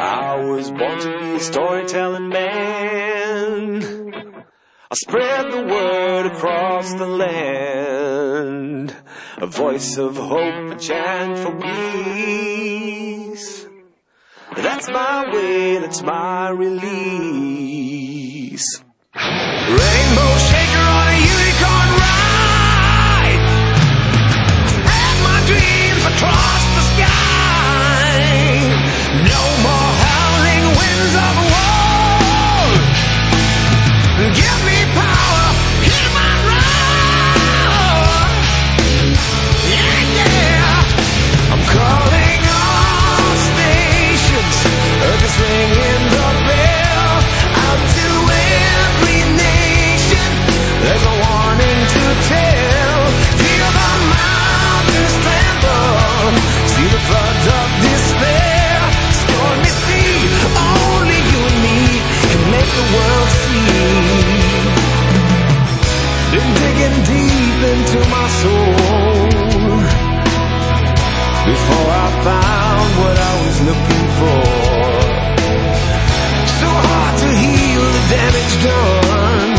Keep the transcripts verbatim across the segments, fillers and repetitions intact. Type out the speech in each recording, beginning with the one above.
I was born to be a storytelling man. I spread the word across the land, a voice of hope, a chant for peace. That's my way, that's my release. Rainbow shaker on a unicorn ride, spread my dreams across the sky. No more howling winds of war. Give me power, hear my roar. Yeah, yeah. I'm calling all stations, just ringing the bell. Out to every nation, there's a warning to tell. Feel the mountains tremble, see the floods of despair. Stormy sea, only you and me can make the world see. Been digging deep into my soul before I found what I was looking for. So hard to heal the damage done,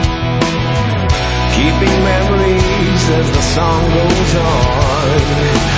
keeping memories as the song goes on.